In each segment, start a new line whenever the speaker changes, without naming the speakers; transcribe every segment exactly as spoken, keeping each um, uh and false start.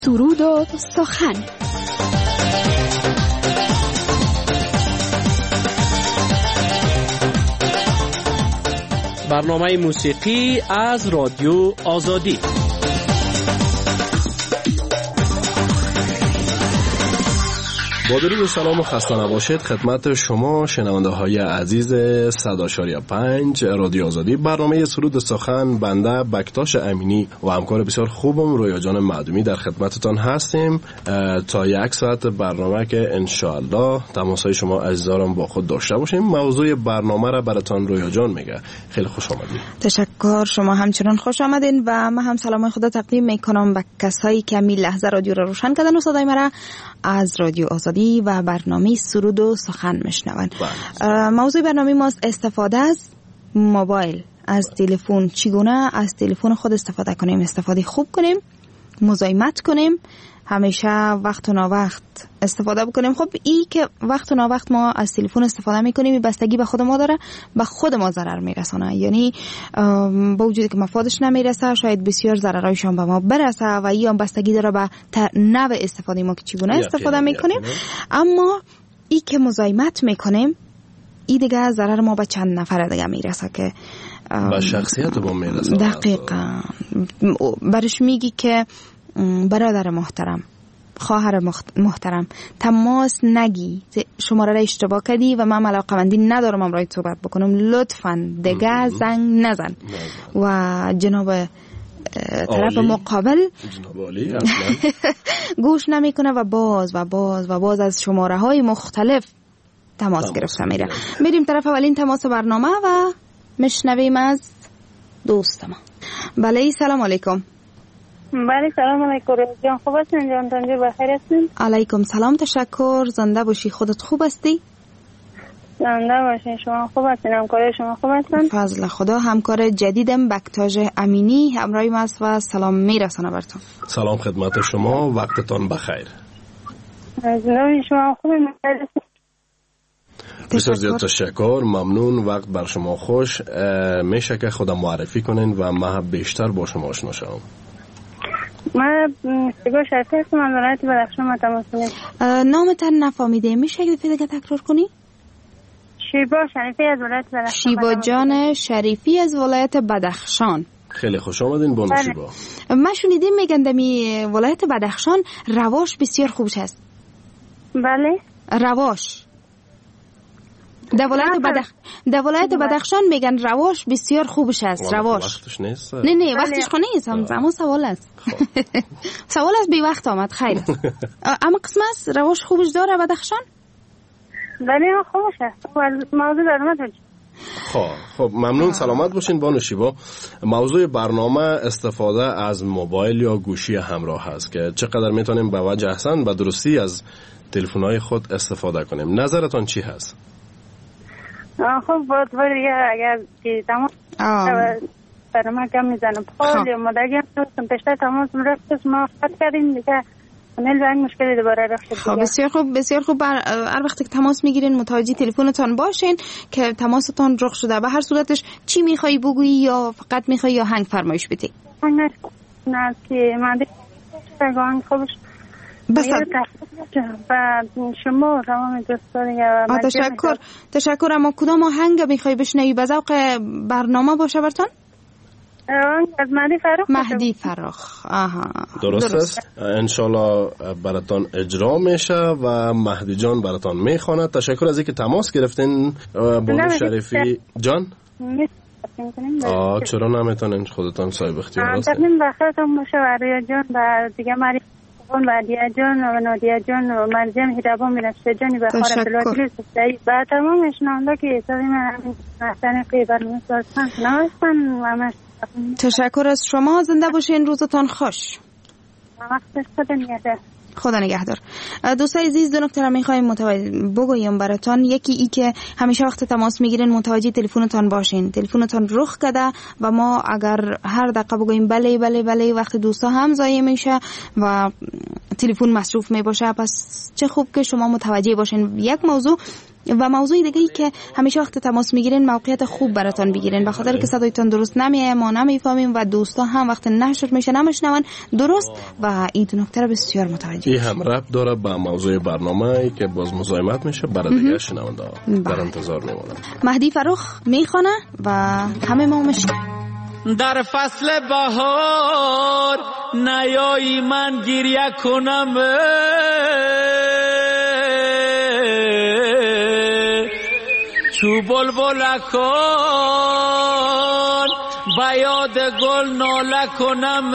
سرود و سخن.
برنامه موسیقی از رادیو آزادی.
با درود و سلام و خسته نباشید خدمت شما شنونده های عزیز صد و پنج رادیو آزادی. برنامه سرود سخن بنده بکتاش امینی و همکار بسیار خوبم رویا جان معدومی در خدمتتان هستیم تا یک ساعت برنامه که انشاءالله تماسهای شما عزیزارم با خود داشته باشیم. موضوع برنامه را براتان رویا جان میگه. خیلی خوش آمدید.
تشکر، شما همچنان خوش آمدین و من هم سلام خدا تقدیم میکنم به کسایی که می لحظه رادیو را روشن کردن و صدای مرا از رادیو آزادی و برنامه سرود و سخن میشنون. موضوع برنامه ما استفاده از موبایل، از تلفن. چگونه از تلفن خود استفاده کنیم؟ استفاده خوب کنیم، مزاحمت کنیم، همیشه وقت و ناوقت استفاده بکنیم. خب این که وقت و ناوقت ما از تلفن استفاده میکنیم بستگی به خود ما داره، به خود ما ضرر میرسونه. یعنی با وجودی که مفادش نمیرسه شاید بسیار ضررایشان به ما برسه و این بستگی داره به نوع استفاده ما که چگونه استفاده میکنیم. اما این که مزاحمت میکنیم این دیگه ضرر ما به چند نفر دیگه میرسه که
به شخصیت ما میرسه.
دقیقاً برش میگی که برادر محترم، خواهر محترم، تماس نگی، شماره را اشتباه کردی و من علاقه‌مندی ندارم امروز صحبت بکنم، لطفاً دیگه زنگ نزن. و جناب طرف مقابل گوش نمیکنه و باز و باز و باز از شماره های مختلف تماس گرفته میره. میریم طرف اولین تماس برنامه و مشنویم از دوست ما. بله، سلام علیکم.
بله سلام علیکم. جان خوب هستین؟ جان تنجور بخیر هستین؟
علیکم سلام، تشکر. زنده باشی. خودت خوب هستی؟
زنده باشین. شما خوب هستین؟ همکار شما خوب هستن؟
فضل خدا. همکار جدیدم بکتاژ امینی همراهیم است و سلام میرسانه براتون.
سلام خدمت شما، وقتتان بخیر.
زنده شما خوب هستین؟
بسیار زیاد تشکر، ممنون. وقت بر شما خوش. میشه که خودم معرفی کنین و من بیشتر با شما آشنا شوم؟
من شیبا شریفی هستم، از ولایت بدخشان تماس میگیرم.
نامتان نفهمیده، میشه یک دفعه دیگه تکرار کنی؟
شیبا شریفی از ولایت بدخشان.
شیبا جان شریفی از ولایت بدخشان.
خیلی خوش آمدین بانو شیبا.
من شنیدم میگن دمی ولایت بدخشان رواش بسیار خوبش هست.
بله.
رواش. در ولایت بدخ در ولایت بدخشان میگن رواش بسیار خوبش است. رواش
وقتش نیست.
نه نه وقتش خو نیست، اما سوال است. سوال است بی وقت آمد. خیر. اما قسم است رواش خوبش داره بدخشان؟
بله خوبش است. موضوع برنامه
خب خب ممنون. سلامت باشین بانو شیبا. موضوع برنامه استفاده از موبایل یا گوشی همراه هست که چقدر میتونیم به وجه احسن به درستی از تلفن‌های خود استفاده کنیم. نظرتان چی هست؟
خب باید دیگه اگر که تماس برنامه کم میزنم خیلی مدگیم دوستم پشتر تماس رفتش ما خط کردیم دیگه نیل به این مشکلی دوباره رفت.
خب بسیار خوب بسیار خوب. هر وقت که تماس میگیرین متوجه تلفنتان باشین که تماستان رخ شده. به هر صورتش چی میخوایی بگویی یا فقط میخوایی یا هنگ فرمایش بدی؟
نه که من دیگه هنگ خوبش بس و شما تمام دوستان یا
تشکر تشکر. اما کدام آهنگ میخوای بشنوی به ذوق برنامه باشه براتون؟
از مهدی فراخ.
مهدی فراخ. آها
درست است. انشالله براتون اجرا میشه و مهدی جان براتون میخواند. تشکر از اینکه تماس گرفتین بانو شریفی جان. آه چرا نمیتونین؟ خودتان صاحب اختیار هستین.
تقدیم بخیرتون باشه و رویا جان و دیگه مری اون بعدیه جان و نادیه جان و مرجم هیدابا میرسته جانی به خار بلوکلیس سایی با تمام اشنانده که سایی من همین محسن قیبر میسازن نوستن و همش.
تشکر از شما. زنده باشین. روزتان خوش.
وقتش خدا نگهدار.
خدا نگهدار. دوستای عزیز، دو نکته را میخوایم متوجه بگویم براتون. یکی ای که همیشه وقت تماس میگیرین متوجه تلفنتان باشین. تلفنتان رخ کرده و ما اگر هر دقیقه بگوییم بله بله بله وقت دوستا هم ضایع میشه و تلفن مصروف میباشه. پس چه خوب که شما متوجه باشین. یک موضوع و موضوع دیگه ای که همیشه وقت تماس میگیرین موقعیت خوب براتون بگیرین، به خاطر که صدایتون درست نمیاد، ما نمیفهمیم و دوستا هم وقت نشر میشه نمیشنون درست و این دو نکته رو بسیار متوجه.
این هم ربط داره به موضوع برنامه که باز مزاحمت میشه، برای دیگه شنونده در انتظار میمونم.
مهدی فرخ میخونه و همه ما میشنویم.
در فصل بهار نیایی من گریه کنم، چو بلبلکان با یاد گل ناله کنم.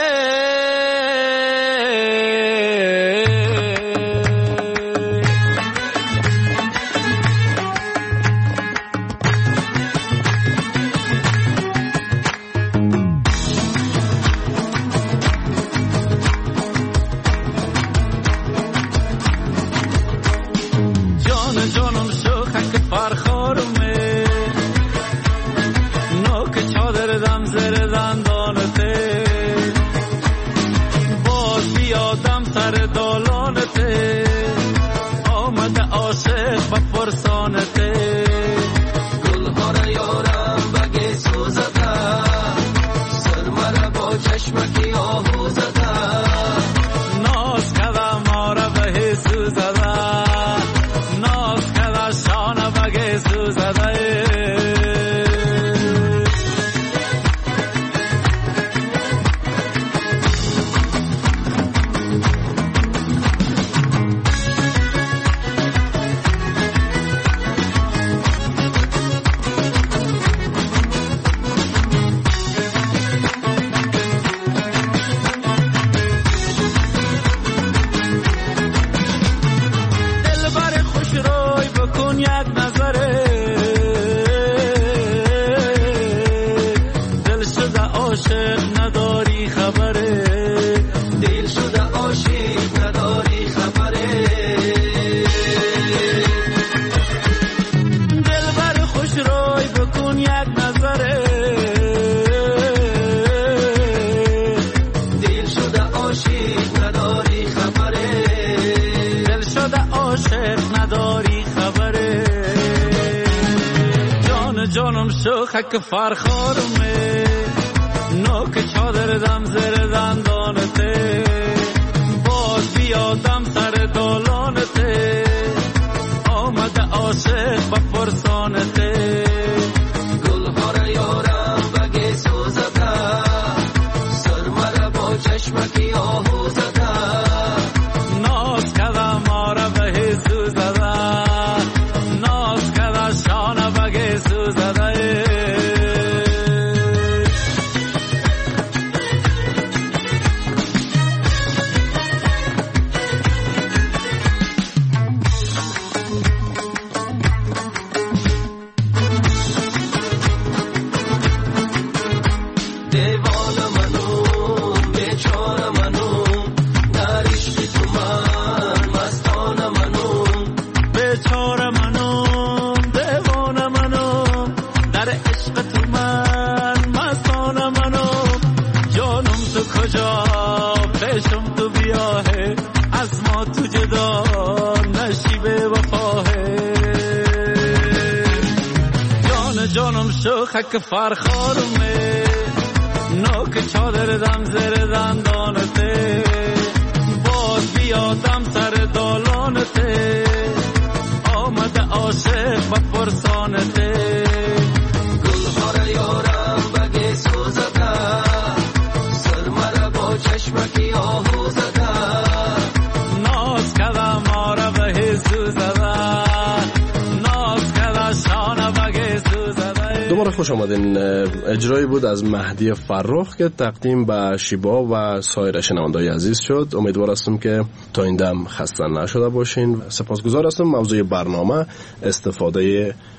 خک فرخارمه نوک چادر دم زر دندانته، باز بیادم سر دالانته، آمده عاشق با پرسانته. گلها را یارم بگه سوزده، سرمه را با چشمکی آهو زده، ناز کده ما را به سوزده، ناز کده شانه بگه سوزده. خک فرخارمه نوک چادر دم زر دندانته، باز بیادم سر دالانته، آمده عاشق با پرسانته. گلها را یارم بگه سوزده، سرمه را با چشمکی آهو زده، ناز کده ما را به سوزده، ناز کده شانه بگه سوزده.
دوباره خوش آمدین. اجرایی بود از مهدی فرخ که تقدیم به شیبا و سایر شنونده‌های عزیز شد. امیدوار هستم که تا این دم خسته نشده باشین. سپاسگزار هستم. موضوع برنامه استفاده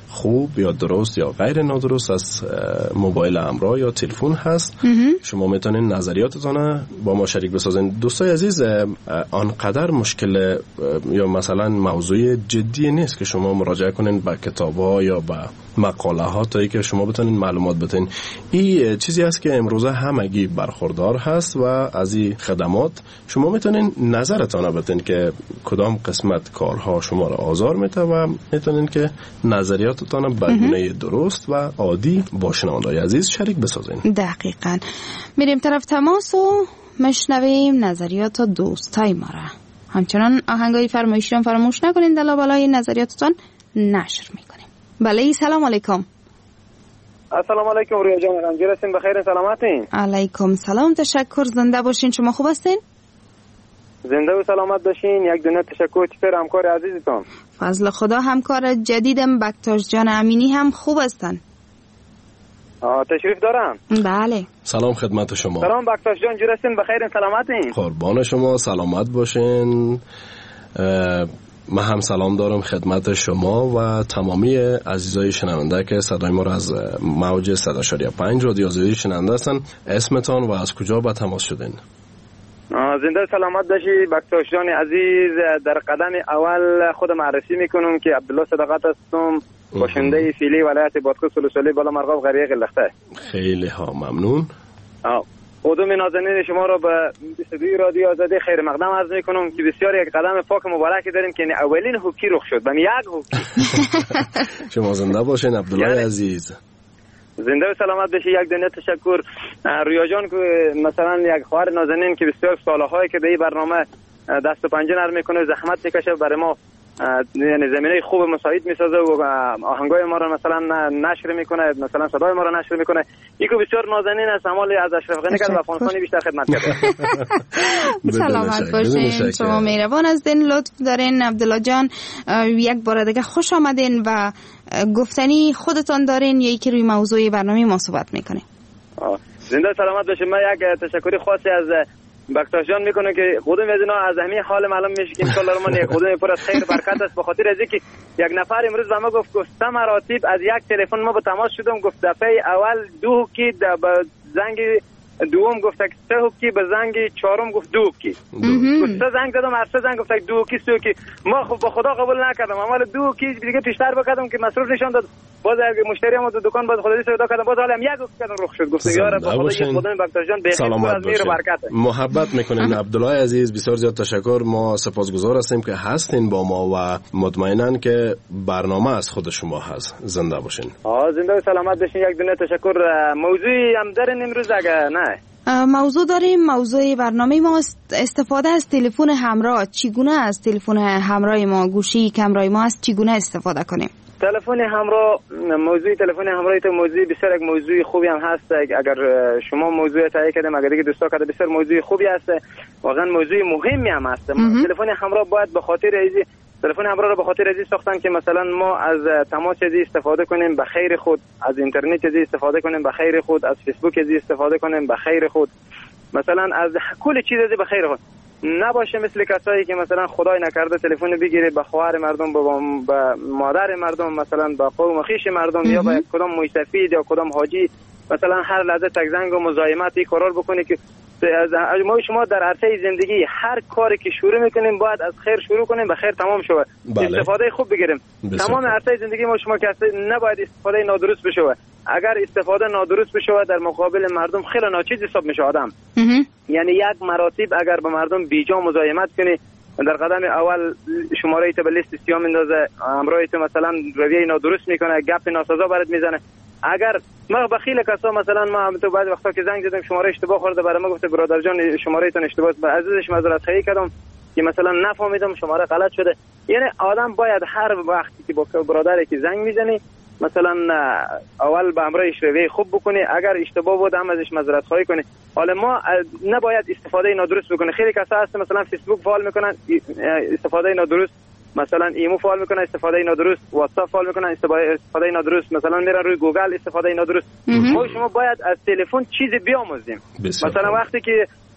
خوب یا درست یا غیر نادرست از موبایل همراه یا تلفن هست. شما میتونین نظریاتتون با ما شریک بسازین. دوستای عزیز، آنقدر مشکل یا مثلا موضوع جدی نیست که شما مراجعه کنین به کتاب‌ها یا به مقاله ها تا ای که شما بتونین معلومات بتین. این چیزی است که امروزه همگی برخوردار هست و از این خدمات شما میتونین نظرتان بتین که کدام قسمت کارها شما را آزار میده و میتونین که نظریاتتان به گونه درست و عادی با شنونده‌های عزیز شریک بسازین.
دقیقاً. میریم طرف تماس و مشنویم نظریات دوستای ما را. همچنان آهنگای فرمایشی را فراموش نکنین، در لابلای نظریاتتان نشر میکنیم. بله، سلام علیکم.
السلام علیکم رویا جان، رنجیر هستین؟ بخیر سلامتین؟
علیکم سلام، تشکر. زنده باشین. شما خوب هستین؟
زنده و سلامت باشین. یک دنیا تشکر. چطور همکار عزیزتون؟
فضل خدا. همکار جدیدم بکتاش جان امینی هم خوب هستن.
آه تشریف دارم.
بله.
سلام خدمت شما.
سلام بکتاش جان، جور هستین؟ بخیر سلامتین؟
قربان شما، سلامت باشین. من هم سلام دارم خدمت شما و تمامی عزیزای شنونده که صدای ما را از موج صد و شش و پنج رادیو آزادی شنونده هستن. اسمتان و از کجا به تماس شدین؟
زنده سلامت باشی بکتاش جان عزیز. در قدم اول خود معرفی میکنم که عبدالله صداقت هستم، باشنده فیلی ولایت بادغیس سلسله بالا مرغاب قریه قلخته.
خیلی ها ممنون.
آه قدوم نازنین شما را به بیست و دو رادیو آزادی خیر مقدم عرض میکنم که بسیار یک قدم پاک مبارکی داریم که اولین هوکی رخ شد. بهم یک هوکی.
شما زنده باشین عبدالله عزیز.
زنده و سلامت بشی. یک دنیا تشکر. رویا جان که مثلا یک خواهر نازنین که بسیار سالهایی که به این برنامه دست و پنجه نرم میکنه، زحمت میکشه برای ما، یعنی زمینه خوب مساعد میسازه و آهنگای ما رو مثلا نشر میکنه، مثلا صدای ما رو نشر میکنه. یکو بسیار نازنین است. همال از اشرف غنی کرد و افغانستانی بیشتر خدمت کرده.
سلامت باشین. شما مهربان هستین، لطف دارین. عبدالله جان یک بار دیگه خوش آمدین و گفتنی خودتان دارین یا یکی روی موضوع برنامه ما صحبت میکنین.
زنده سلامت باشین. من یک تشکری خاصی از بکتاش جان میکنه که قدوم از اینا از همین حال معلوم میشه که انشالله رو من یک قدوم پر از خیر برکت است، به خاطر از اینکه یک نفر امروز به ما گفت که سه مراتب از یک تلفن ما به تماس شدم، گفت دفعه اول دو کی به زنگ دوم گفت که سه کی، به زنگ چهارم گفت دو کی. گفت سه زنگ دادم، هر سه زنگ گفت دو کی سه کی. ما خب به خدا قبول نکردم، اما دو کی دیگه بیشتر بکردم که مصرف نشون داد. باز اگه مشتریام تو دکان باز خدایی سودا کردم، باز حالم یک گفت رخ شد. گفت یارا به خدا یک خدای بکتاش جان به خیر از میر برکت.
محبت میکنین عبدالله عزیز. بسیار زیاد تشکر. ما سپاسگزار هستیم که هستین با ما و مطمئنن که برنامه از خود شما هست. زنده باشین.
آ زنده و سلامت باشین. یک دنیا تشکر. موضوعی هم دارین امروز اگه نه؟
موضوع داریم. موضوع برنامه ما استفاده از تلفن همراه. چگونه از تلفن همراه ما، گوشی همراه ما است، چگونه استفاده کنیم؟
تلفن همراه، موضوع تلفن همراه تو موضوع بسیار یک موضوع خوبی هم هست. اگر شما موضوع تایید کردیم، اگر دیگه دوستا کرده، بسیار موضوع خوبی هست، واقعا موضوع مهمی هم هست. تلفن همراه باید به خاطر ایزی تلفن همراه رو به خاطر ازی ساختن که مثلا ما از تماس ازی استفاده کنیم به خیر خود، از اینترنت ازی استفاده کنیم به خیر خود، از فیسبوک ازی استفاده کنیم به خیر خود، مثلا از کل چیز ازی به خیر خود. نباشه مثل کسایی که مثلا خدای نکرده تلفن بگیره به خواهر مردم، به مادر مردم، مثلا به قوم خویش مردم یا به کدام موی سفید یا کدام حاجی مثلا هر لحظه تک زنگ و مزاحمتی قرار بکنه که ما شما در عرصه زندگی هر کاری که شروع میکنیم باید از خیر شروع کنیم به خیر تمام شود. بله. استفاده خوب بگیریم. تمام عرصه زندگی ما شما که نباید استفاده نادرست بشه. اگر استفاده نادرست بشه در مقابل مردم خیلی ناچیز حساب میشه آدم. یعنی یک مراتب اگر به مردم بیجا مزاحمت کنی، در قدم اول شماره تو به لیست سیاه میندازه، همراه تو مثلا رویه نادرست میکنه، گپ ناسزا برات میزنه. اگر ما بخیل کسا مثلا ما تو بعضی وقتا که زنگ زدم شماره اشتباه خورده، برای ما گفته برادر جان شماره تون اشتباه است، عزیزش معذرت خواهی کردم که مثلا نفهمیدم شماره غلط شده. یعنی آدم باید هر وقتی که با برادری که زنگ میزنی مثلا اول به همراهش رویه خوب بکنی، اگر اشتباه بود هم ازش معذرت خواهی کنی. حالا ما نباید استفاده نادرست بکنه. خیلی کسا هست مثلا فیسبوک فعال میکنن استفاده نادرست، مثلا ایمو فعال میکنن استفاده نادرست، واتساپ فعال میکنن استفاده نادرست، مثلا میرن روی گوگل استفاده نادرست. ما شما باید از تلفن چیزی بیاموزیم. مثلا وقتی که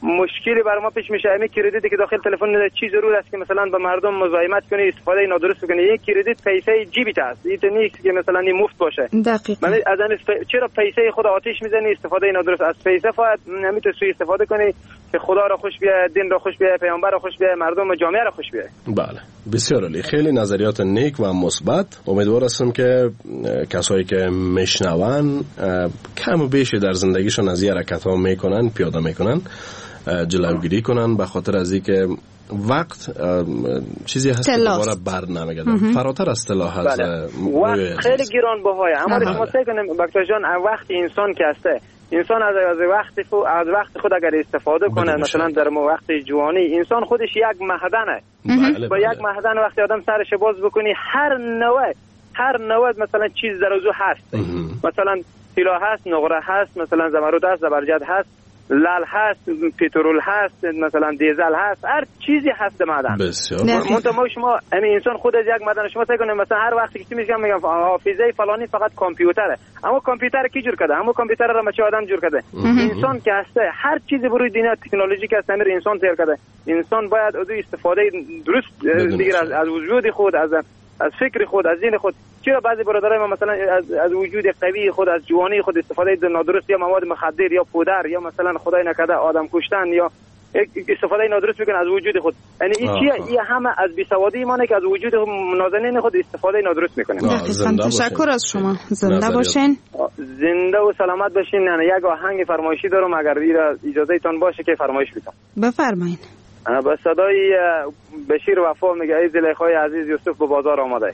مشکلی برای ما پیش میشه. همین کردیتی که داخل تلفن نداره چی ضرور است که مثلا به مردم مزاحمت کنی، استفاده نادرست کنی. یک کردیت پیسه جیبیت است، این نیست که مثلا این مفت باشه.
دقیقاً.
من از همین ف... چرا پیسه خود آتش میزنی؟ استفاده نادرست از پیسه باید نمیتونی سوء استفاده کنی که خدا را خوش بیاد، دین را خوش بیاد، پیامبر را خوش بیاد، مردم و جامعه را خوش بیاد.
بله، بسیار عالی. خیلی نظریات نیک و مثبت. امیدوار هستم که کسایی که میشنون کم و بیش در زندگیشون از این حرکت‌ها میکنن، پیاده میکنن، جلوگیری کنن، به خاطر از اینکه وقت چیزی هست که دوباره بر نمیگردن. فراتر از طلا هست.
بله. وقت خیلی گران بهایه. اما شما سعی کنیم بکتر جان، وقت انسان که هسته، انسان از از وقت از وقت خود اگر استفاده کنه، مثلا در وقت جوانی انسان خودش یک معدنه. با یک معدن وقتی آدم سرش باز بکنی، هر نوع هر نوع مثلا چیز در اوضاع هست. مثلا طلا هست، نقره هست، مثلا زمرد هست، زبرجد هست، لال هست، پترول هست، مثلا دیزل هست، هر چیزی هست معدن.
بسیار.
منتها ما شما همین انسان خود از یک معدن. شما فکر کنید مثلا هر وقتی که میگم میگم حافظه فلانی فقط کامپیوتره، اما کامپیوتر کی جور کرده؟ اما کامپیوتر را چه آدم جور کرده؟ انسان که هست. هر چیزی بروی دنیا تکنولوژی که هست امیر انسان تیار کرده. انسان باید از استفاده درست دیگر از, از وجود خود، از از فکر خود، از ذهن خود. چرا بعضی برادرای ما مثلا از از وجود قوی خود، از جوانی خود استفاده نادرست یا مواد مخدر یا پودر یا مثلا خدای نکرده آدم کشتن یا استفاده نادرست میکنن از وجود خود. یعنی این چیه؟ این همه از بیسوادی مانه که از وجود نازنین خود استفاده نادرست میکنن.
تشکر از شما. زنده باشین.
زنده و سلامت باشین. نه یک آهنگ فرمایشی دارم، اگر اجازه تان باشه که فرمایش بدم.
بفرمایید.
با صدای بشیر وفا میگه ای زلیخای عزیز یوسف به بازار آمده.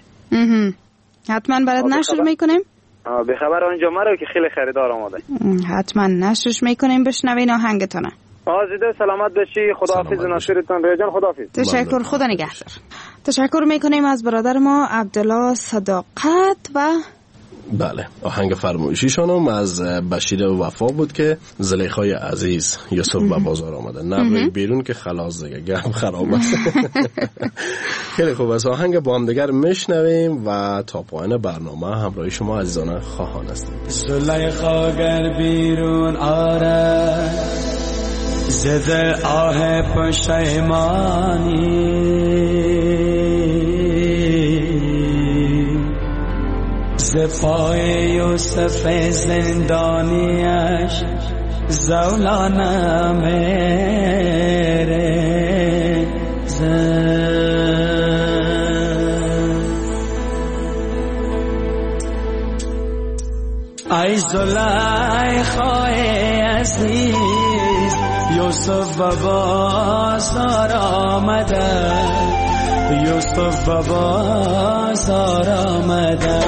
حتما برات نشر میکنیم.
به خبر آنجا مرا که خیلی خریدار آمده.
حتما نشرش میکنیم. بشنوین آهنگتونه.
آزیده سلامت باشی. خداحافظ. ناصرتان ریجان. خداحافظ.
تشکر. خدا نگهدار. تشکر میکنیم از برادر ما عبدالله صداقت. و
بله، آهنگ فرمایشیشان هم از بشیر وفا بود که زلیخای عزیز یوسف به بازار آمده. نبرید بیرون که خلاص دیگه گرم خراب است. خیلی خوب است. آهنگ با هم دیگر میشنویم و تا پایان برنامه همراه شما عزیزان خواهان هستیم.
زلیخا گر بیرون آره زده آه پشیمانی، زفای یوسف زندانیش زولانه میره ای زلیخای عزیز یوسف و بازار آمده، یوسف و بازار آمده،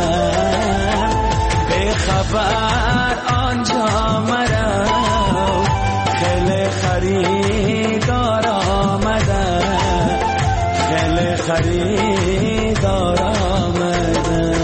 به خبر آنجا مرا خیلی خریدار آمده، خیلی خریدار آمده.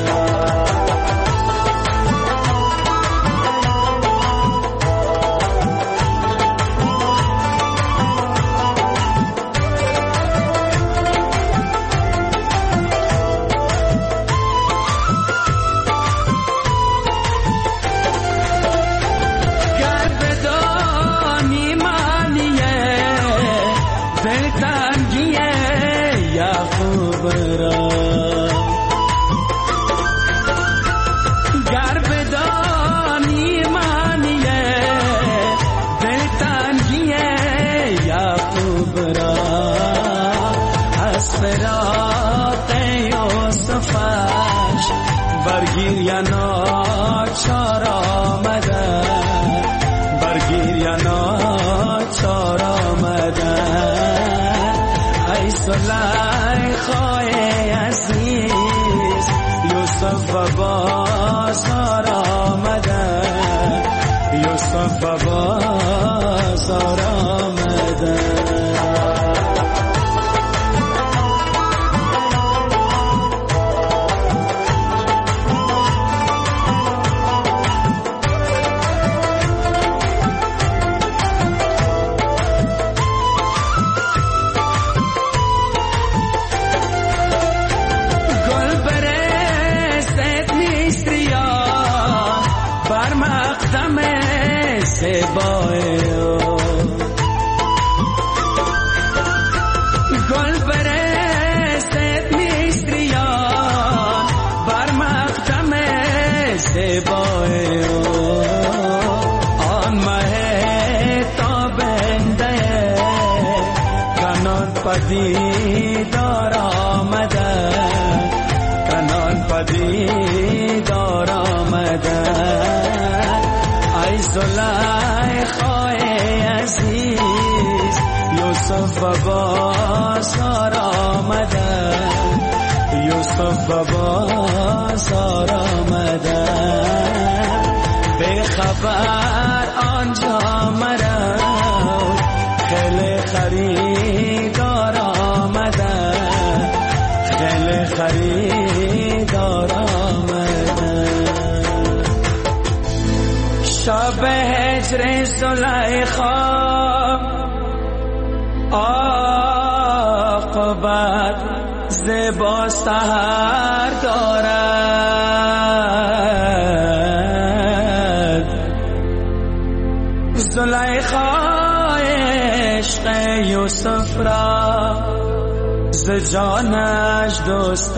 برگیر یا ناچار آمده، برگیر یا ناچار آمده، ای زلیخای عزیز یوسف و بازار آمده، یوسف و بازار آمده. کنان پدیدار آمده کنان پدیدار آمده ای زلیخای عزیز یوسف و بازار آمده یوسف و بازار آمده به خبر آنجا مرا خیلی خریدار آمده خیلی خریدار آمده شب هجر زلیخا عاقبت زیبا سحر دارد زلیخای عشق یوسف را ز جانش دوست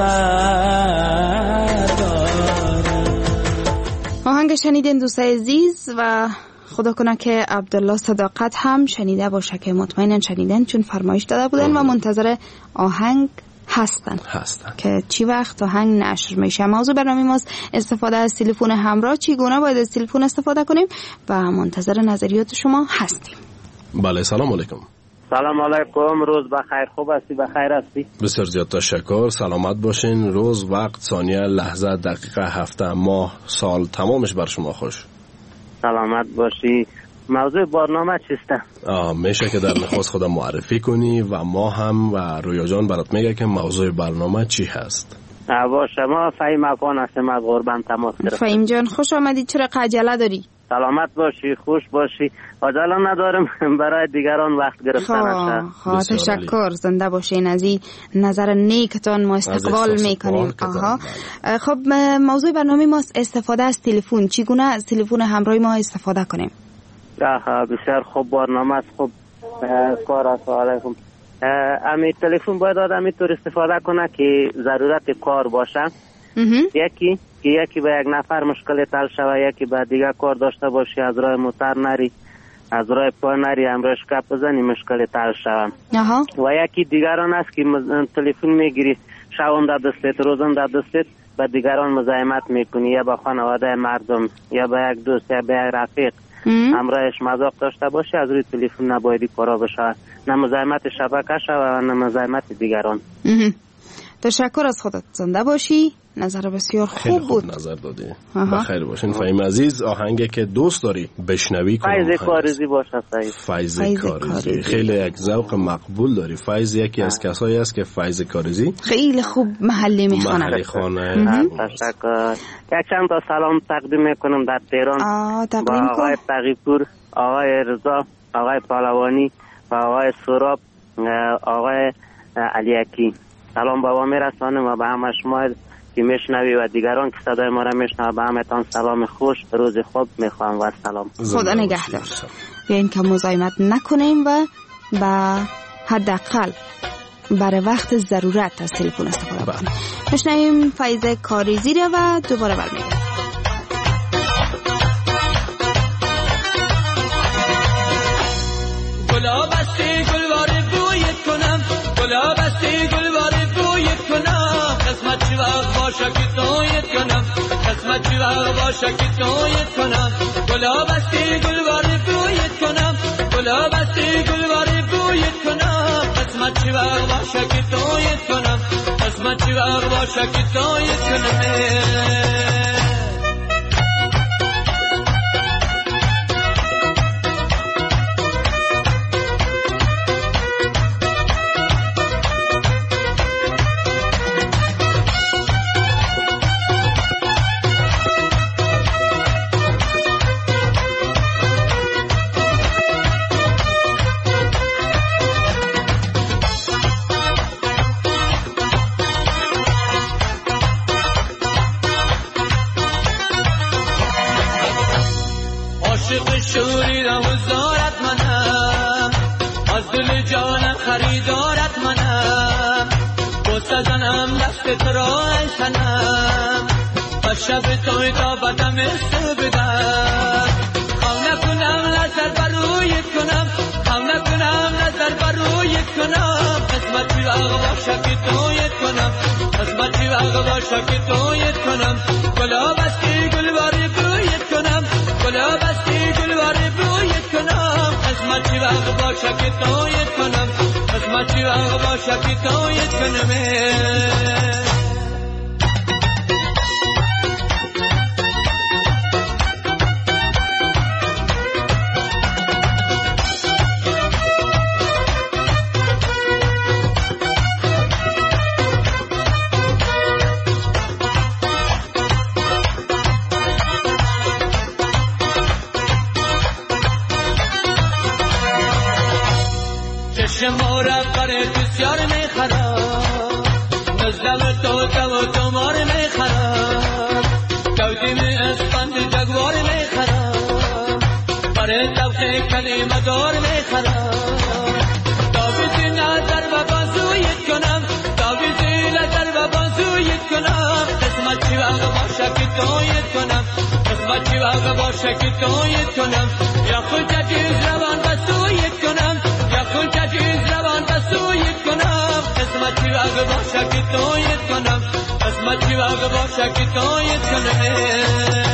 دارد.
آهنگ شنیدین دوستای عزیز و خدا کنه که عبدالله صداقت هم شنیده باشه که مطمئنن شنیدن چون فرمایش داده بودن و منتظر آهنگ هستن
هستن
که چی وقت آهنگ نشر میشه. موضوع برنامه ماست استفاده از تلفن همراه، چگونه باید از تلفن استفاده کنیم و منتظر نظریات شما هستیم.
بله سلام علیکم.
سلام علیکم، روز بخیر. خوب هستی؟ بخیر هستی؟
بسیار زیاد تشکر، سلامت باشین. روز، وقت، ثانیه، لحظه، دقیقه، هفته، ماه، سال تمامش بر شما خوش.
سلامت باشی. موضوع برنامه چیسته؟
میشه که در نخواست خودم معرفی کنی و ما هم و رویا جان برات میگه که موضوع برنامه چی هست.
باشه، ما فهیم افغان هستیم از غربن تماس گرفتیم.
فهیم جان خوش آمدید. چرا عجله داری؟
سلامت باشی، خوش باشی. عجله ندارم برای دیگران وقت گرفتن نشه.
خواه تشکر، زنده باشین. از این نظر نیکتان ما استقبال میکنیم. آها. خب موضوع برنامه ما استفاده از تلفن. چگونه از تلفن همراه ما استفاده کنیم؟
آها، بسیار خوب برنامه است. خوب کار است. علیکم. امی تلفن باید آدم اینطور استفاده کنه که ضرورت کار باشه. یکی که یکی به یک نفر مشکل حل شوه، یکی به دیگه کار داشته باشی، از راه موتر نری، از راه پا نری، امروز کپ بزنی مشکل حل شوه. و یکی دیگران است که تلفن میگیری شبم در دستت، روزم در دستت، به دیگران مزاحمت میکنی، یا به خانواده مردم، یا به یک دوست، یا به یک رفیق همراهش مذاق داشته باشی. از روی تلفن نبایدی کارا بشه، نه مزاحمت شبکه شوه نه مزاحمت دیگران.
تشکر از خودت، زنده باشی. نظر بسیار خوب
خیلی
بود.
خوب نظر دادی. بخیر باشین. فهیم عزیز، آهنگی که دوست داری بشنوی کنم
فیض کاریزی باشه.
فیض کاریزی خیلی یک ذوق مقبول داری. فیض یکی از کسایی است که فیض کاریزی
خیلی خوب محلی میخونه.
محلی خانه.
تشکر. یک چند تا سلام تقدیم میکنم در تهران با آقای تقیپور، آقای رضا، آقای پهلوانی و آقای سوراب، آقای علیکی. سلام با ما میرسانم و به همه شما که میشنوی و دیگران که صدای ما را میشنوه به همتان سلام خوش، روز خوب میخوام و سلام.
خدا نگهدار. بیاین که مزاحمت نکنیم و با حداقل برای وقت ضرورت از تلفن استفاده کنیم. میشنویم فیض کاریزی را و دوباره برمیگردیم.
گلاب استی گلوار بویت کنم، گلاب استی گلوار بویت کنم، قسمت چی وقت باشه که تویت کنم، قسمت چی وقت باشه که تویت کنم. گلاب استی گلوار بویت کنم، گلاب استی گلوار بویت کنم، قسمت چی وقت باشه که تویت کنم، قسمت چی وقت باشه که تویت کنم. عاشق شوریدم و زارت منم، از دل جانم خریدارت منم، بوسه زنم دست تو را ای سنم، و شب توی تا بدم است بدم، خم نکنم نظر برویت کنم، خم نکنم نظر برویت کنم، باشه که تویت کنم قسمت چی وقت باشه که تویت کنم گلا بستی گل باری بویت کنم گلا بستی گل باری بویت کنم قسمت چی وقت باشه که تویت کنم قسمت چی وقت باشه که تویت کنم شماره پر بسیار میخرم نزدم تو تو تو مار میخرم کودی می اسپند جگوار میخرم پر توخه کلمه دار میخرم داویزی نظر و بازویت کنم داویزی نظر و بازویت کنم قسمت چی وقت باشه که تویت کنم قسمت چی وقت باشه که تویت کنم یا خود جدیز روان بسویت کنم یا خود جدیز روان بسویت کنم قسمت چی وقت باشه که تویت کنم قسمت چی وقت باشه که تویت کنم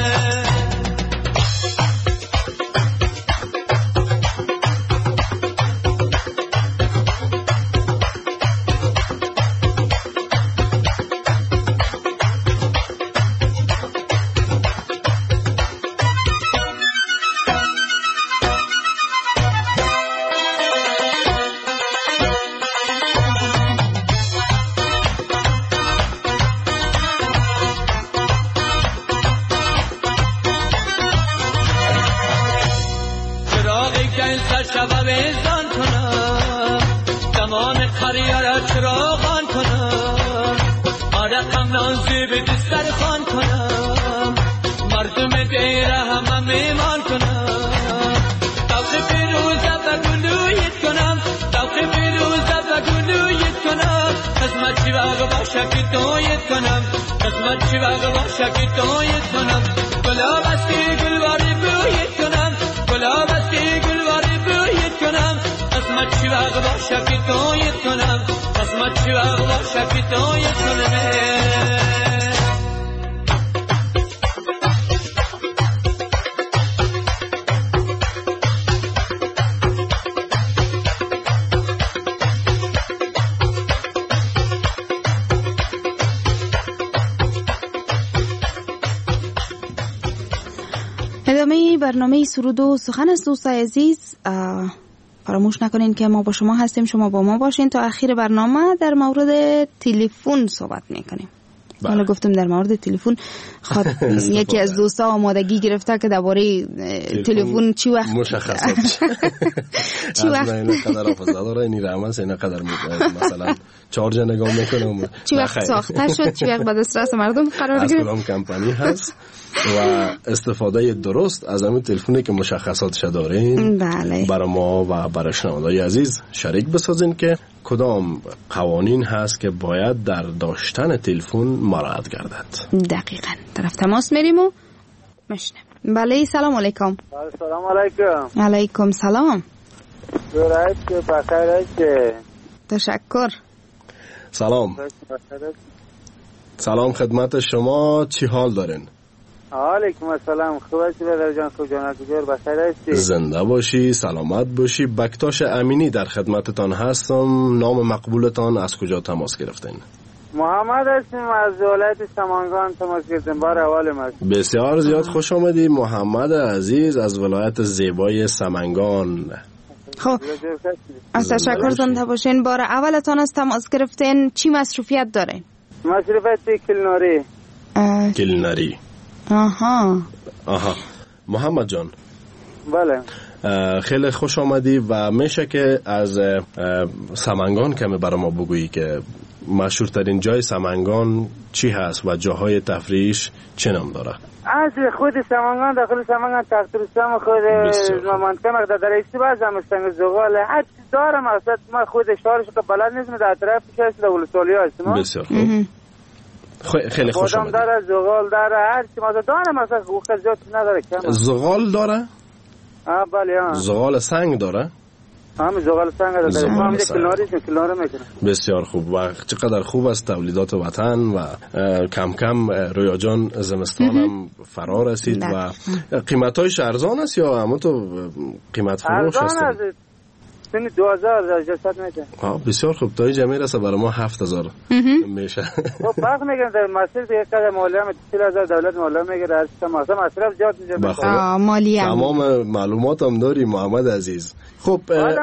ادامه برنامه سرود و سخن است دوستای عزیز. فراموش نکنین که ما با شما هستیم، شما با ما باشین. تا اخیر برنامه در مورد تلفن صحبت میکنیم. حالا گفتم در مورد تلفن خود یکی از دوستا آمادگی گرفته که درباره تلفن چی وقت
مشخصات چی وقت اینا قدر حافظه داره، این رحمت اینا قدر مثلا چارج نگاه میکنه
چی وقت ساخته شد، چی وقت به دسترس مردم قرار گرفت،
از کدام کمپانی هست و استفاده درست از همین تلفنی که مشخصاتش دارین
بله.
برای ما و برای شنوندگان عزیز شریک بسازین که کدام قوانین هست که باید در داشتن تلفن مراعات گردد.
دقیقاً. طرف تماس میریم و مشنم. بله سلام علیکم.
سلام علیکم.
علیکم سلام.
درایت که بخیر است.
تشکر.
سلام. سلام خدمت شما، چی حال دارین؟
علیکم السلام. خوب هستی برادر جان؟ خوب جان گذار بخیر هستی؟
زنده باشی، سلامت باشی. بکتاش امینی در خدمتتان هستم. نام مقبولتان، از کجا تماس گرفتین؟
محمد هستیم از ولایت سمنگان تماس گرفتیم. بار اول ما.
بسیار زیاد خوش آمدی محمد عزیز از ولایت زیبای سمنگان.
خب از تشکر زنده باشین. بار اولتان از تماس گرفتین. چی مصروفیت داره؟
مصروفیت کلناری.
کلناری.
آها
آها محمد جان.
بله.
خیلی خوش آمدی و میشه که از سمنگان کمی برای ما بگویی که مشهورترین جای سمنگان چی هست و جاهای تفریحش چه نام داره؟
از خود سمنگان داخل سمنگان تخترستان خود منطقه مقدار در استباز هم استنگ زغال هر چیز دارم. اصلا ما خود شهرش که بلد نیستم در طرف کسی در ولسوالی هستم.
بسیار خوب. خیلی خوش آمدید.
خودم داره زغال داره هر چی ما دارم. اصلا وقت زیاد نداره. کم
زغال داره؟
آه بله.
زغال سنگ داره؟
همه زغال سنگ داره. ما هم کلاری کلاری میکنه.
بسیار خوب. و چقدر خوب است تولیدات وطن و کم کم رویا جان زمستان هم فرا رسید و قیمتایش ارزان است یا همون تو قیمت فروش است؟
ارزان است. سنی دو هزار جسد میشه.
ها بسیار خوب. تا اینجا میرسه برای ما هفت هزار میشه.
خب فرق میکنه در مسیر یک قدر مالیه هم چهل هزار دولت مالیه میگیره. هر چیز مثلا مصرف زیاد میشه.
مالیه
تمام معلومات هم داری محمد عزیز. خب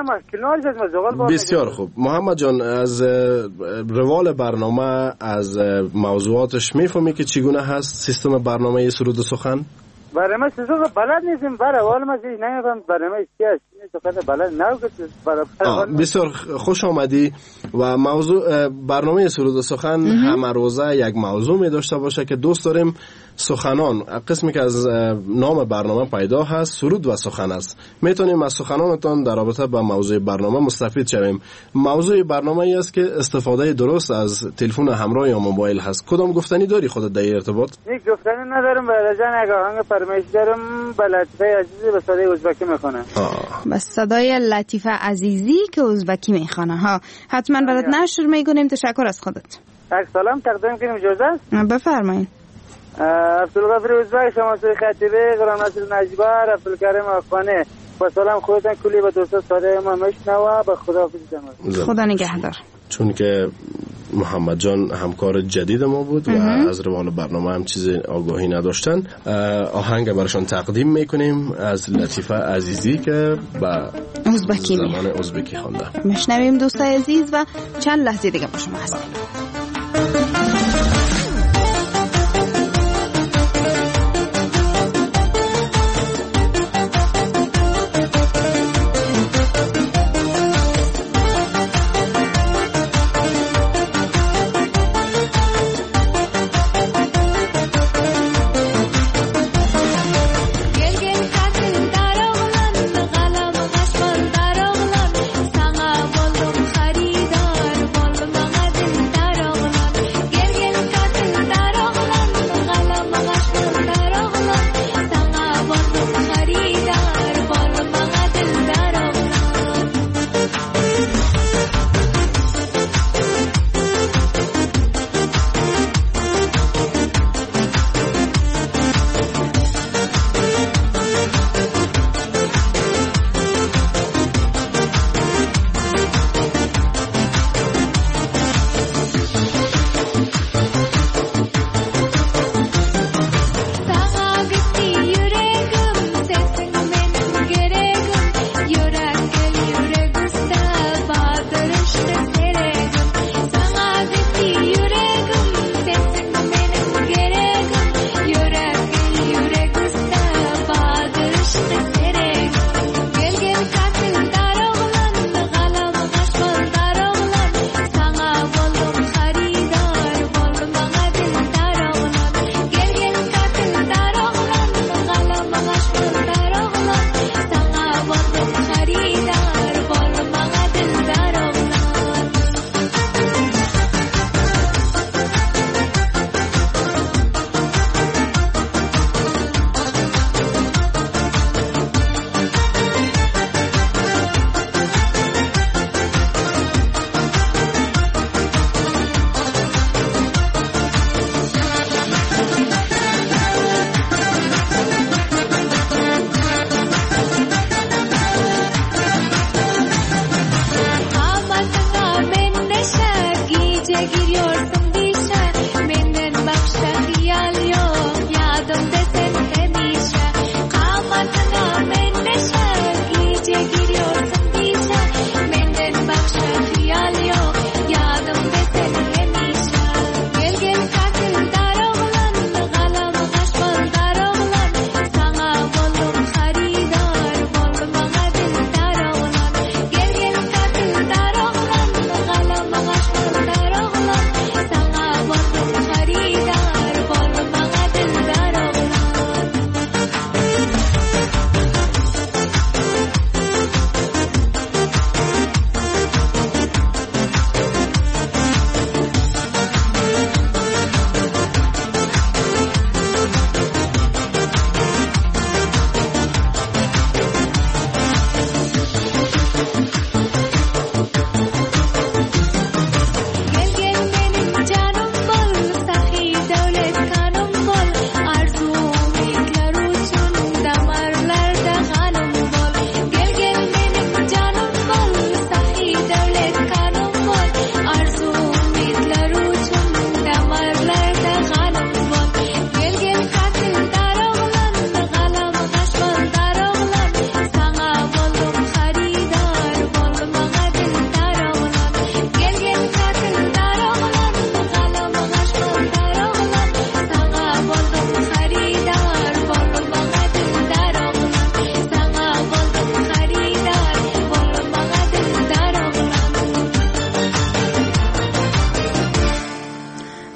بسیار خوب. محمد جان از روال برنامه از موضوعاتش میفهمی که چگونه هست سیستم برنامه سرود و سخن؟
برنامه سرود بلد نیستیم. برای حال ما نمیفهم برنامه چی است. سخن بلد نه.
بسیار خوش آمدی. و موضوع برنامه سرود و سخن همه روزه یک موضوع می داشته باشه که دوست داریم سخنان قسمی که از نام برنامه پیدا هست سرود و سخن است. میتونیم از سخنانتان در رابطه با موضوع برنامه مستفید شویم. موضوع برنامه ای است که استفاده درست از تلفن همراه یا موبایل هست. کدام گفتنی داری خودت در ارتباط؟
یک گفتنی ندارم. برای جان اگه آهنگ فرمایش دارم به لطیفه عزیزی به صدای ازبکی میخونه.
به صدای لطیفه عزیزی که ازبکی میخونه. ها حتما برات نشر میکنیم. تشکر از خودت.
یک سلام تقدیم کنیم اجازه است؟
بفرمایید.
عبدالغفور ازبک، شماسوی خطیبه، قرآن نصیر نجبر، عبدالکریم افغانی. با سلام خودتان کلی و دوستا صادق ما مشنوه. به خدا حافظ جناب.
خدا نگهدار.
چون که محمد جان همکار جدید ما بود و از روال برنامه هم چیز آگاهی نداشتن، آهنگ براشون تقدیم میکنیم از لطیفه عزیزی که با
ازبکی
زبان ازبکی خوانده.
میشنویم دوستای عزیز و چند لحظه دیگه با شما هستیم.
Sana buldum xaridor, buldum ağzın dar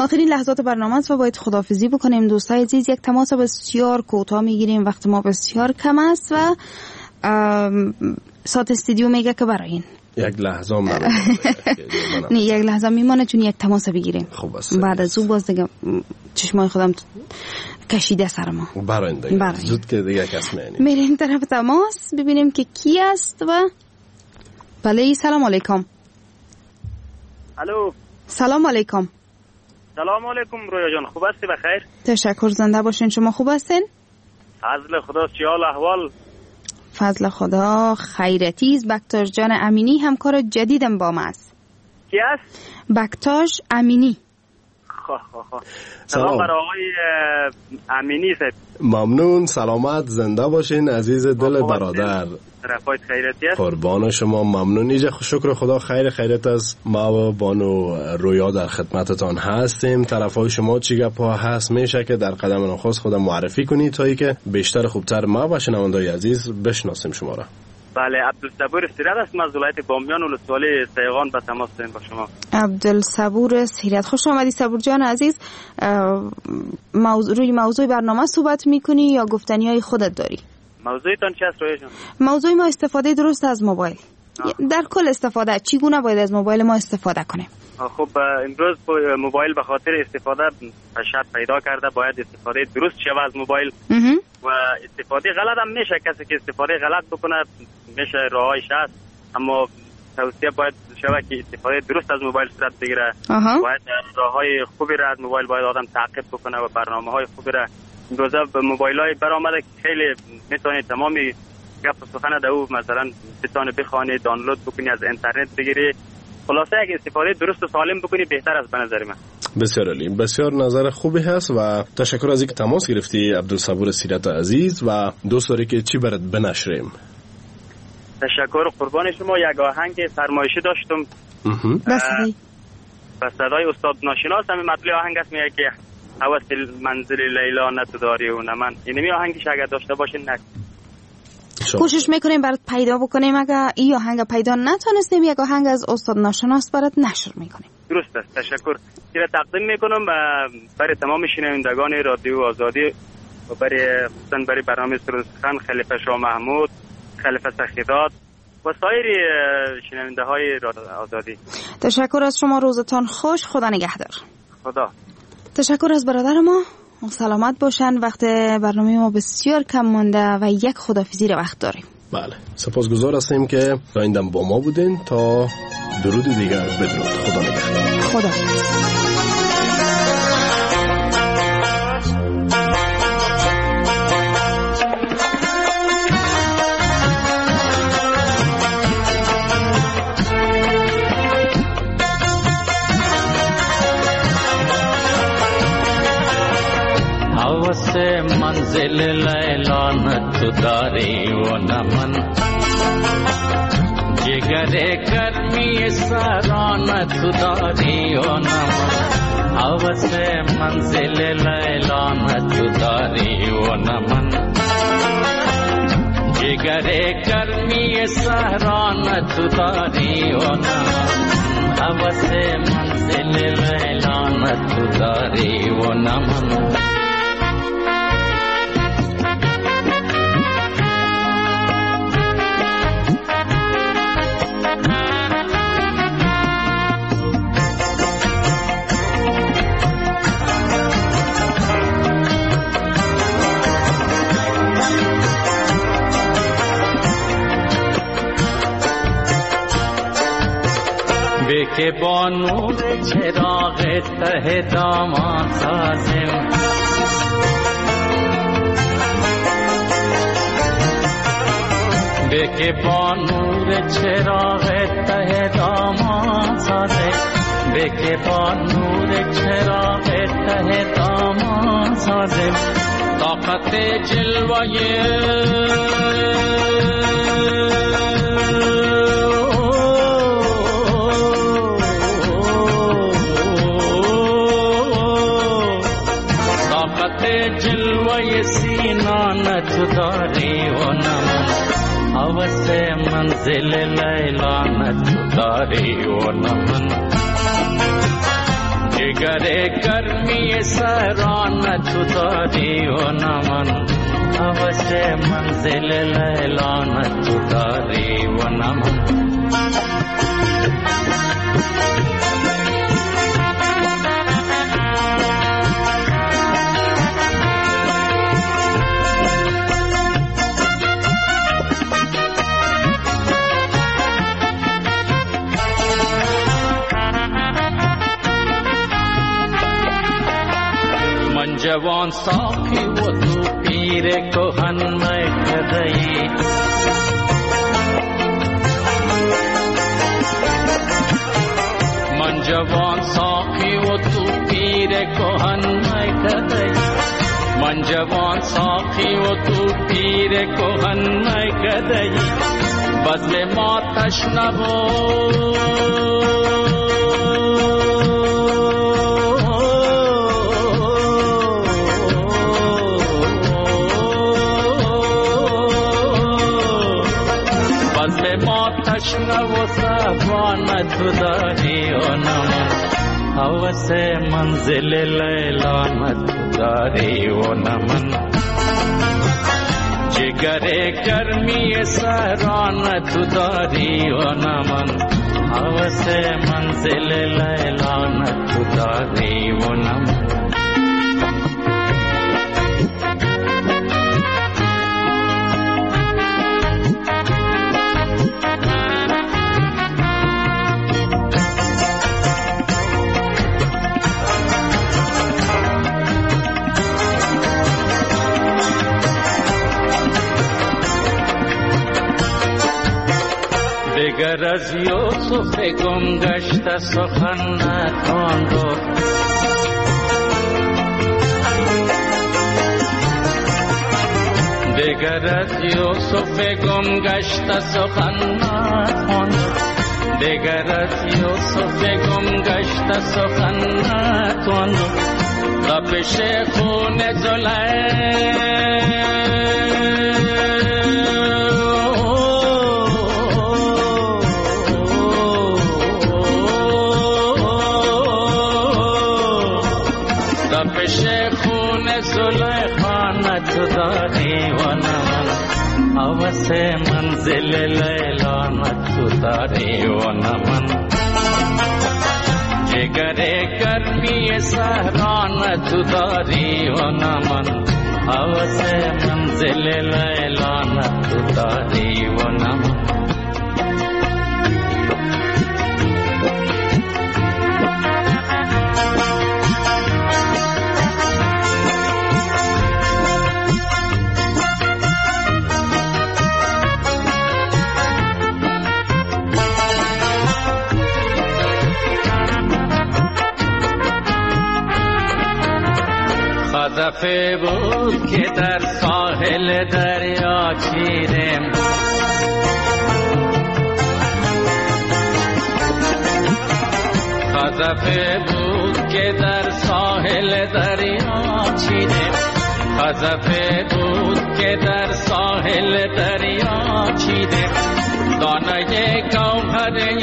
آخرین لحظات برنامه است و باید خداحافظی بکنیم. دوستای عزیز، یک تماس بسیار کوتاه میگیریم، وقت ما بسیار کم است و ساعت استودیو میگه که برای این
یک لحظه هم
نه یک لحظه میمانه چون یک تماس بگیریم.
خوب است.
بعد از او باز دیگه چشمای خودم کشیده سر ما.
برای دیگه زود که دیگه کس میانی.
میریم طرف تماس ببینیم که کی است و بله. سلام علیکم.
الو.
سلام علیکم.
سلام علیکم رویا جان، خوب هستی؟ بخیر.
تشکر، زنده باشین. شما خوب هستین؟
فضل خدا، چی حال احوال؟
فضل خدا خیرتیز. بکتاش جان امینی همکار جدیدم با ما است.
کی است؟
بکتاش امینی.
خواه خواه خواه. سلام برای آقای امینی صاحب.
ممنون، سلامت، زنده باشین عزیز دل برادر.
رفایت خیرتی است.
قربان شما، ممنون. ایجا شکر خدا خیر خیرت از ما و بانو رویا در خدمتتان هستیم. طرفای شما چی گپا هست میشه که در قدم نخست خودم معرفی کنید تا ای که بیشتر خوبتر ما و شنوندای عزیز بشناسیم شما را.
بله، عبدالصبور سیرت است، از ولایت بامیان ولسوالی سیغان به تماس داریم با شما.
عبدالصبور سیرت، خوش آمدی صبور جان عزیز. موضوع روی موضوع برنامه صحبت میکنی یا گفتنی های خودت داری؟
موضوعتان چی است رویا جان؟
موضوع ما استفاده درست از موبایل. آه. در کل استفاده چگونه باید از موبایل ما استفاده کنیم؟
خب امروز موبایل به خاطر استفاده شرط پیدا کرده، باید استفاده درست شود از موبایل و استفاده غلط هم میشه. کسی که استفاده غلط بکنه میشه راهایش هست، اما توصیه باید شود که استفاده درست از موبایل صورت بگیره. باید راههای خوبی را از موبایل باید آدم تعقیب بکنه و برنامه‌های خوبی را. امروزه به موبایل‌های برآمده خیلی میتونی تمامی گپ و سخن در او مثلا بتونه بخوانی، دانلود بکنی، از اینترنت بگیری. خلاصه اگه استفاده درست و سالم بکنی بهتر است به نظر من.
بسیار عالی، بسیار نظر خوبی هست و تشکر از اینکه تماس گرفتی عبدالصبور سیرت عزیز. و دوست داری که چی برات بنشریم؟
تشکر قربان شما. یک آهنگ فرمایشی داشتم به صدای استاد ناشناس، همین مطلع آهنگ است، میگه که هوس منزل لیلا نداری و نه من. اینمی آهنگش اگر داشته باشین نک
کوشش میکنیم برات پیدا بکنیم. اگر این آهنگ پیدا نتونستیم یک آهنگ از استاد ناشناس برات نشر میکنیم.
درست است. تشکر. این تقدیم میکنم برای تمام شنوندگان رادیو آزادی و برای خصوصا برای برنامه سرود سخن خلیفه شاه محمود، خلیفه سخیدات و سایر شنونده های رادیو آزادی.
تشکر از شما، روزتان خوش، خدا نگهدار.
خدا.
تشکر از برادر ما، سلامت باشن. وقت برنامه ما بسیار کم مانده و یک خداحافظی رو وقت داریم.
بله، سپاسگزار هستیم که دایندم با ما بودین. تا درود دیگر بدرود. خدا نگهدار.
خدا.
से मंजिल लैला न तुदारी वो नमन जिगरे गर्मी सारा न तुदारी वो नमन अब से मंजिल लैला न तुदारी वो नमन जिगरे गर्मी सारा न तुदारी वो नमन अब से मंजिल लैला न तुदारी वो नमन के बानूर चिराग तहे दामाद साजिम बेके बानूर चिराग तहे दामाद साजिम बेके बानूर चिराग तहे दामाद साजिम ताकत जलवाए सीना न तुदारी वो नमन अवसे मंजिल लैला न तुदारी वो नमन جگر گرمی سران تو داری و نمن هوس منزل لیلان تو داری و نمن جوان ساقی و تو پیر کهن میکده‌ای من جوان ساقی و تو پیر کهن میکده‌ای من جوان ساقی و تو پیر کهن میکده‌ای بزم ما تشنه و سبان تو داری و نمن هوس منزل لیلان تو داری و نمن جگر گرمی سران تو داری و نمن هوس منزل لیلان تو داری و نمن دگر از یوسف گم گشته سخن نخواندو دگر از یوسف گم گشته سخن نخواندو دگر از یوسف گم گشته سخن نخواندو تپش خون زلیخا تو داری و نمن هوس منزل لیلان تو داری و نمن جگر گرمی سهران تو داری و نمن هوس منزل لیلان تو داری و نمن خزفه بود که در ساحل دریا چیرم خزفه بود که در ساحل دریا چیرم خزفه بود که در ساحل دریا چیرم دانه گوهر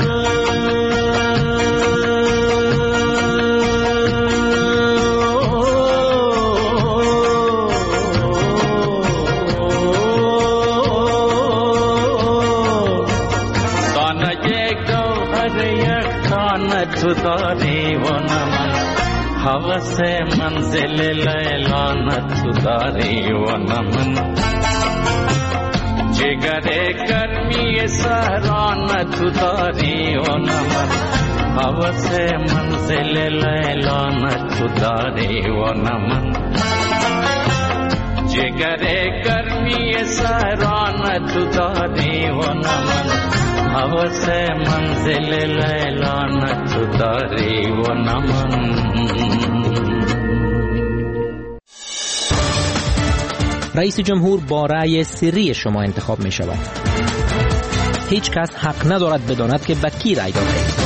تو داری و نمن هوس منزل لیلان تو داری و نمن جگر گرمی سهران تو داری و نمن هوس منزل لیلان تو داری و نمن جگر گرمی سهران تو داری و نمن هوس منزل لیلان تو داری و نمن
رئیس جمهور با رأی سری شما انتخاب می شود. هیچ کس حق ندارد بداند که به کی رأی داده.